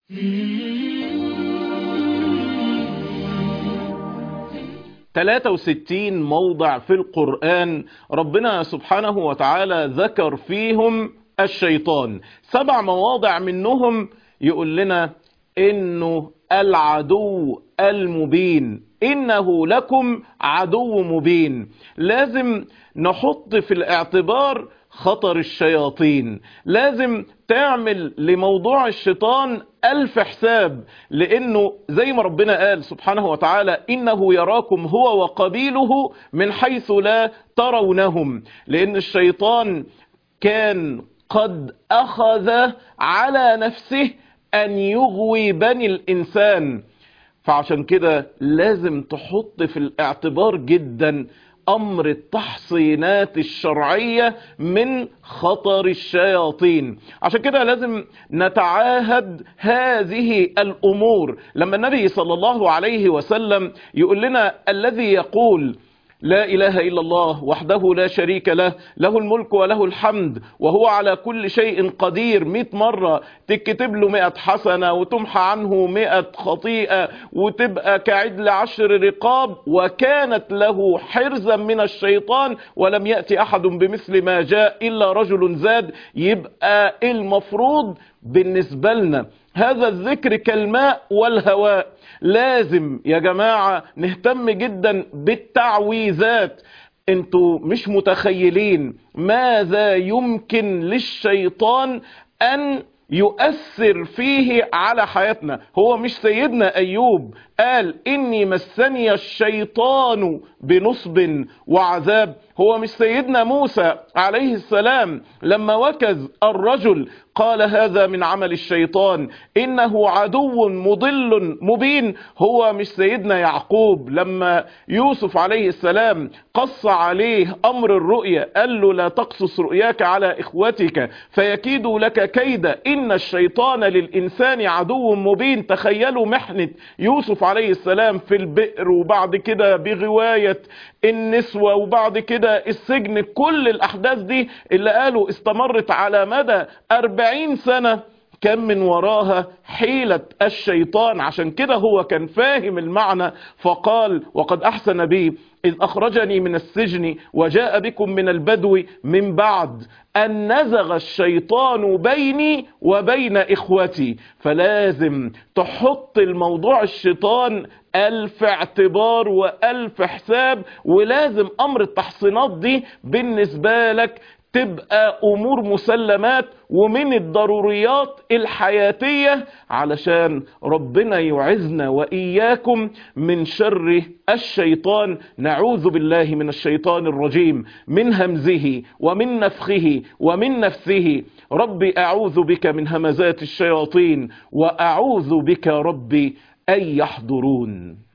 63 موضع في القرآن ربنا سبحانه وتعالى ذكر فيهم الشيطان. 7 مواضع منهم يقول لنا إنه العدو المبين، إنه لكم عدو مبين. لازم نحط في الاعتبار خطر الشياطين، لازم تعمل لموضوع الشيطان 1000 حساب، لأنه زي ما ربنا قال سبحانه وتعالى إنه يراكم هو وقبيله من حيث لا ترونهم، لأن الشيطان كان قد أخذ على نفسه أن يغوي بني الإنسان. فعشان كده لازم تحط في الاعتبار جدا أمر التحصينات الشرعية من خطر الشياطين. عشان كده لازم نتعاهد هذه الأمور. لما النبي صلى الله عليه وسلم يقول لنا الذي يقول لا إله إلا الله وحده لا شريك له، له الملك وله الحمد وهو على كل شيء قدير، 100 مرة تكتب له 100 حسنة وتمحى عنه 100 خطيئة وتبقى كعدل 10 رقاب، وكانت له حرزا من الشيطان ولم يأتي أحد بمثل ما جاء إلا رجل زاد. يبقى المفروض بالنسبة لنا هذا الذكر كالماء والهواء. لازم يا جماعة نهتم جدا بالتعويذات. انتوا مش متخيلين ماذا يمكن للشيطان ان يؤثر فيه على حياتنا. هو مش سيدنا ايوب قال اني مسني الشيطان بنصب وعذاب؟ هو مش سيدنا موسى عليه السلام لما وكز الرجل قال هذا من عمل الشيطان إنه عدو مضل مبين؟ هو مش سيدنا يعقوب لما يوسف عليه السلام قص عليه أمر الرؤيا قال له لا تقصص رؤياك على إخوتك فيكيدوا لك كيدا إن الشيطان للإنسان عدو مبين؟ تخيلوا محنة يوسف عليه السلام في البئر، وبعد كده بغواية النسوة، وبعد كده السجن. كل الأحداث دي اللي قالوا استمرت على مدى 40 سنة كان من وراها حيلة الشيطان. عشان كده هو كان فاهم المعنى فقال وقد أحسن بي إذ أخرجني من السجن وجاء بكم من البدو من بعد أن نزغ الشيطان بيني وبين إخوتي. فلازم تحط الموضوع الشيطان 1000 اعتبار و1000 حساب، ولازم أمر التحصينات دي بالنسبة لك تبقى أمور مسلمات ومن الضروريات الحياتية، علشان ربنا يعزنا وإياكم من شر الشيطان. نعوذ بالله من الشيطان الرجيم، من همزه ومن نفخه ومن نفثه. ربي أعوذ بك من همزات الشياطين وأعوذ بك ربي أن يحضرون.